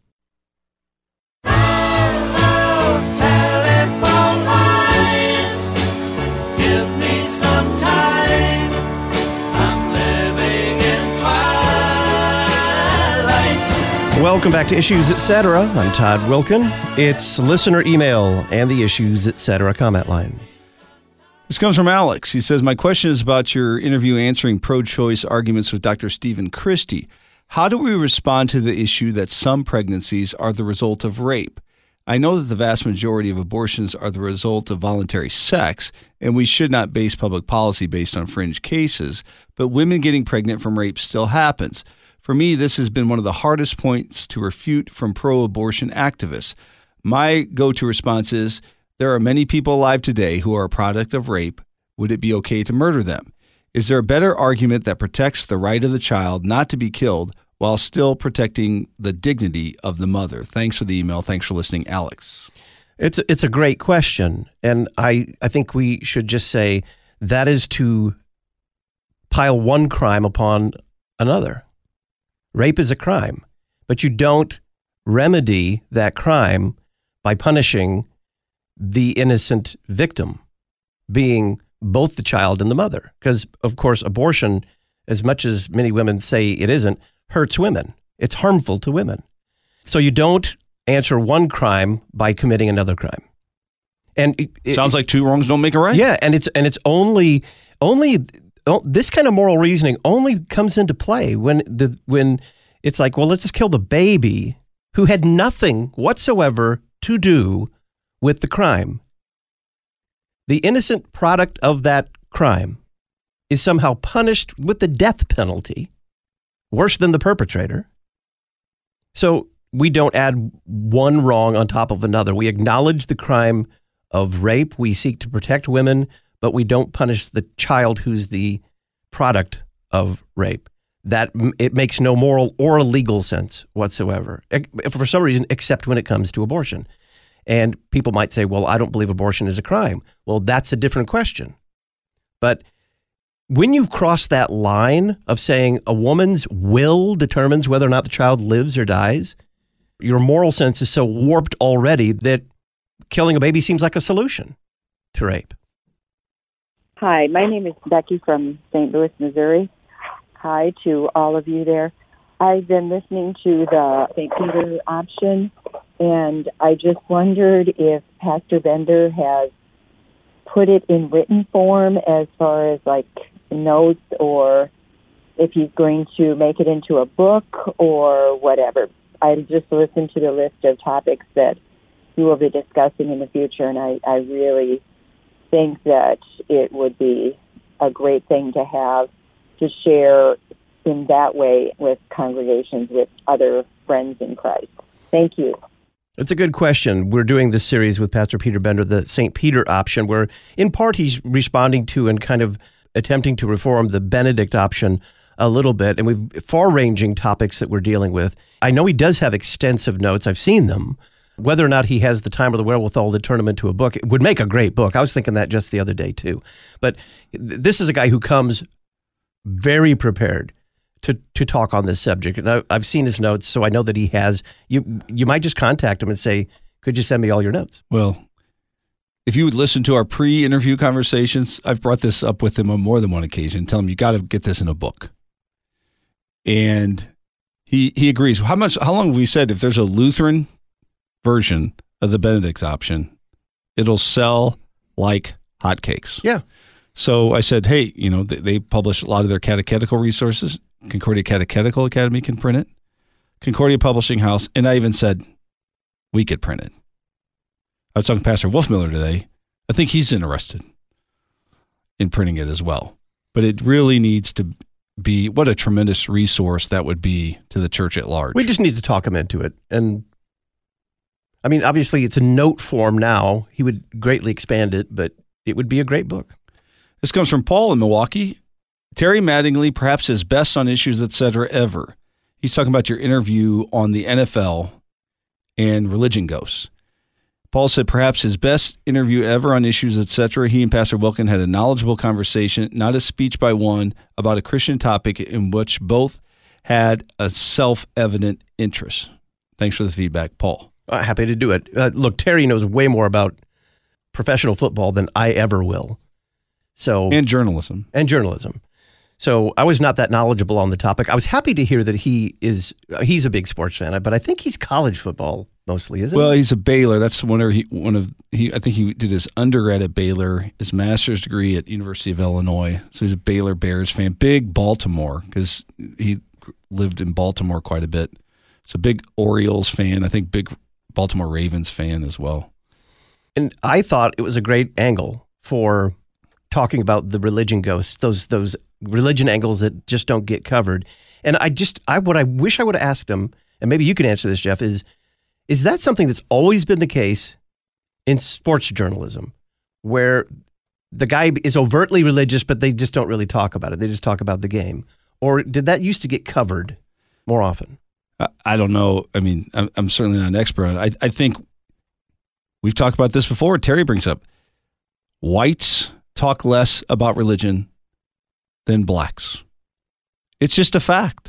Welcome back to Issues Etc. I'm Todd Wilkin. It's listener email and the Issues Etc. comment line. This comes from Alex. He says, my question is about your interview answering pro-choice arguments with Dr. Stephen Christie. How do we respond to the issue that some pregnancies are the result of rape? I know that the vast majority of abortions are the result of voluntary sex, and we should not base public policy based on fringe cases, but women getting pregnant from rape still happens. For me, this has been one of the hardest points to refute from pro-abortion activists. My go-to response is, there are many people alive today who are a product of rape. Would it be okay to murder them? Is there a better argument that protects the right of the child not to be killed while still protecting the dignity of the mother? Thanks for the email. Thanks for listening, Alex. It's a great question, and I think we should just say that is to pile one crime upon another. Rape is a crime, but you don't remedy that crime by punishing the innocent victim, being both the child and the mother. Because, of course, abortion, as much as many women say it isn't, hurts women. It's harmful to women. So you don't answer one crime by committing another crime. And sounds like two wrongs don't make a right. Yeah, and it's only this kind of moral reasoning only comes into play when it's like, well, let's just kill the baby who had nothing whatsoever to do with the crime. The innocent product of that crime is somehow punished with the death penalty, worse than the perpetrator. So we don't add one wrong on top of another. We acknowledge the crime of rape. We seek to protect women, but we don't punish the child who's the product of rape. That it makes no moral or legal sense whatsoever, for some reason, except when it comes to abortion. And people might say, well, I don't believe abortion is a crime. Well, that's a different question. But when you've crossed that line of saying a woman's will determines whether or not the child lives or dies, your moral sense is so warped already that killing a baby seems like a solution to rape. Hi, my name is Becky from St. Louis, Missouri. Hi to all of you there. I've been listening to the St. Peter option, and I just wondered if Pastor Bender has put it in written form as far as like notes, or if he's going to make it into a book or whatever. I just listened to the list of topics that you will be discussing in the future, and I really think that it would be a great thing to have to share in that way with congregations, with other friends in Christ. Thank you. It's a good question. We're doing this series with Pastor Peter Bender, the St. Peter option, where in part he's responding to and kind of attempting to reform the Benedict option a little bit, and we've far-ranging topics that we're dealing with. I know he does have extensive notes. I've seen them. Whether or not he has the time or the wherewithal to turn them into a book, it would make a great book. I was thinking that just the other day, too. But this is a guy who comes very prepared to talk on this subject. And I've seen his notes, so I know that he has. You might just contact him and say, could you send me all your notes? Well, if you would listen to our pre-interview conversations, I've brought this up with him on more than one occasion. Tell him you got to get this in a book. And he agrees. How long have we said if there's a Lutheran version of the Benedict option, it'll sell like hotcakes? Yeah. So I said, hey, they publish a lot of their catechetical resources. Concordia Catechetical Academy can print it. Concordia Publishing House. And I even said, we could print it. I was talking to Pastor Wolfmiller today. I think he's interested in printing it as well. But it really needs to be, what a tremendous resource that would be to the church at large. We just need to talk him into it. And I mean, obviously it's a note form now. He would greatly expand it, but it would be a great book. This comes from Paul in Milwaukee. Terry Mattingly, perhaps his best on issues, etc. ever. He's talking about your interview on the NFL and religion ghosts. Paul said perhaps his best interview ever on issues, etc. He and Pastor Wilken had a knowledgeable conversation, not a speech by one, about a Christian topic in which both had a self-evident interest. Thanks for the feedback, Paul. Happy to do it. Look, Terry knows way more about professional football than I ever will. And journalism. So I was not that knowledgeable on the topic. I was happy to hear that he's a big sports fan, but I think he's college football mostly, isn't he? Well, he's a Baylor. That's I think he did his undergrad at Baylor, his master's degree at University of Illinois. So he's a Baylor Bears fan, big Baltimore, because he lived in Baltimore quite a bit. He's a big Orioles fan. I think big Baltimore Ravens fan as well. And I thought it was a great angle for talking about the religion ghosts, those religion angles that just don't get covered. And what I wish I would have asked him, and maybe you can answer this, Jeff, is that something that's always been the case in sports journalism, where the guy is overtly religious, but they just don't really talk about it. They just talk about the game. Or did that used to get covered more often? I don't know. I mean, I'm certainly not an expert on it. I think we've talked about this before. Terry brings up whites talk less about religion than blacks. It's just a fact.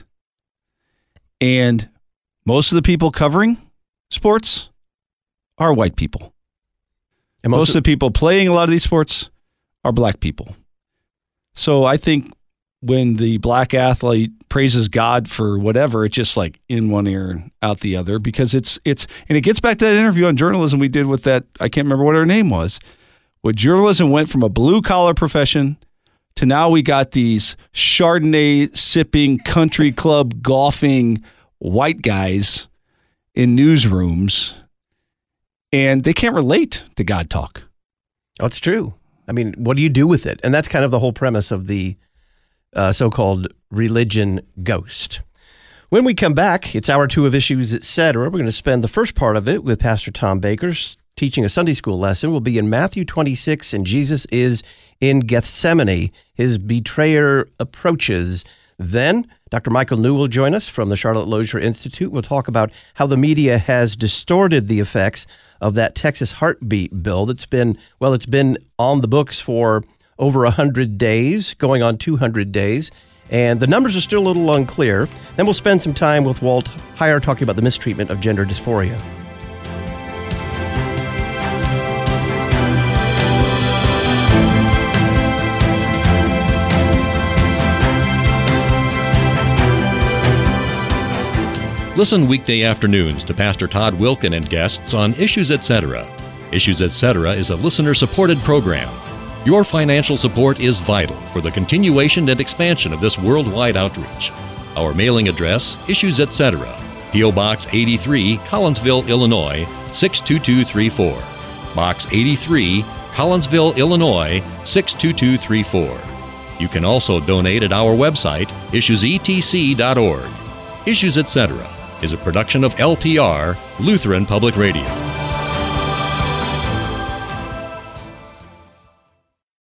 And most of the people covering sports are white people. And most of the people playing a lot of these sports are black people. So I think when the black athlete praises God for whatever, it's just like in one ear and out the other, because and it gets back to that interview on journalism we did with that, I can't remember what her name was. Where journalism went from a blue-collar profession to now we got these Chardonnay-sipping, country club golfing white guys in newsrooms, and they can't relate to God talk. Oh, it's true. I mean, what do you do with it? And that's kind of the whole premise of the so-called religion ghost. When we come back, it's hour 2 of Issues, Etc. We're going to spend the first part of it with Pastor Tom Bakers teaching a Sunday school lesson. We'll be in Matthew 26, and Jesus is in Gethsemane. His betrayer approaches. Then Dr. Michael New will join us from the Charlotte Lozier Institute. We'll talk about how the media has distorted the effects of that Texas heartbeat bill that's been on the books for over 100 days, going on 200 days. And the numbers are still a little unclear. Then we'll spend some time with Walt Heyer talking about the mistreatment of gender dysphoria. Listen weekday afternoons to Pastor Todd Wilken and guests on Issues Etc. Issues Etc. is a listener-supported program. Your financial support is vital for the continuation and expansion of this worldwide outreach. Our mailing address, Issues Etc., P.O. Box 83, Collinsville, Illinois, 62234. Box 83, Collinsville, Illinois, 62234. You can also donate at our website, issuesetc.org. Issues Etc. is a production of LPR, Lutheran Public Radio.